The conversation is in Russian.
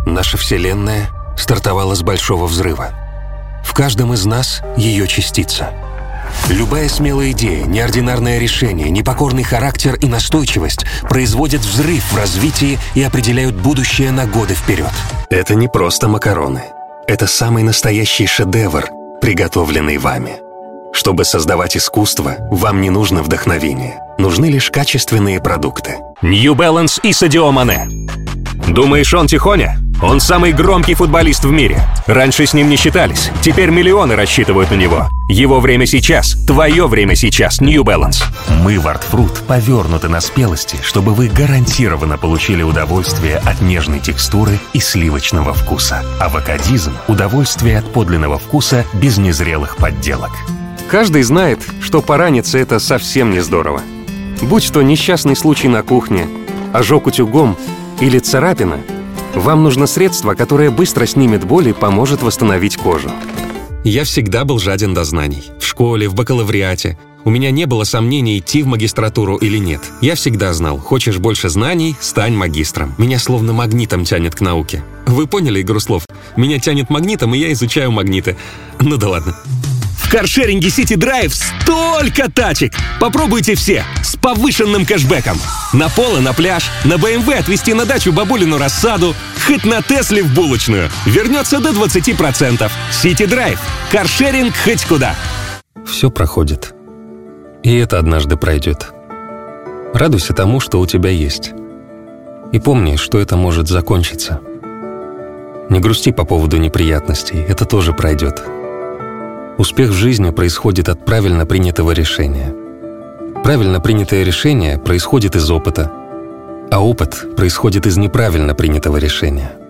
Наша Вселенная стартовала с Большого взрыва. В каждом из нас ее частица. Любая смелая идея, неординарное решение, непокорный характер и настойчивость производят взрыв в развитии и определяют будущее на годы вперед. Это не просто макароны. Это самый настоящий шедевр, приготовленный вами. Чтобы создавать искусство, вам не нужно вдохновение. Нужны лишь качественные продукты. New Balance и Садио Мане. Думаешь, он тихоня? Он самый громкий футболист в мире. Раньше с ним не считались. Теперь миллионы рассчитывают на него. Его время сейчас. Твое время сейчас. New Balance. Мы в Art Fruit повернуты на спелости, чтобы вы гарантированно получили удовольствие от нежной текстуры и сливочного вкуса. Авокадизм – удовольствие от подлинного вкуса без незрелых подделок. Каждый знает, что пораниться — это совсем не здорово. Будь то несчастный случай на кухне, ожог утюгом или царапина, вам нужно средство, которое быстро снимет боль и поможет восстановить кожу. Я всегда был жаден до знаний. В школе, в бакалавриате. У меня не было сомнений, идти в магистратуру или нет. Я всегда знал, хочешь больше знаний — стань магистром. Меня словно магнитом тянет к науке. Вы поняли игру слов? Меня тянет магнитом, и я изучаю магниты. Ну да ладно. В каршеринге City Drive столько тачек! Попробуйте все! С повышенным кэшбэком! На поло, на пляж, на BMW отвезти на дачу бабулину рассаду, хоть на Тесле в булочную. Вернется до 20%. City Drive. Каршеринг хоть куда. Все проходит. И это однажды пройдет. Радуйся тому, что у тебя есть. И помни, что это может закончиться. Не грусти по поводу неприятностей. Это тоже пройдет. Успех в жизни происходит от правильно принятого решения. Правильно принятое решение происходит из опыта, а опыт происходит из неправильно принятого решения.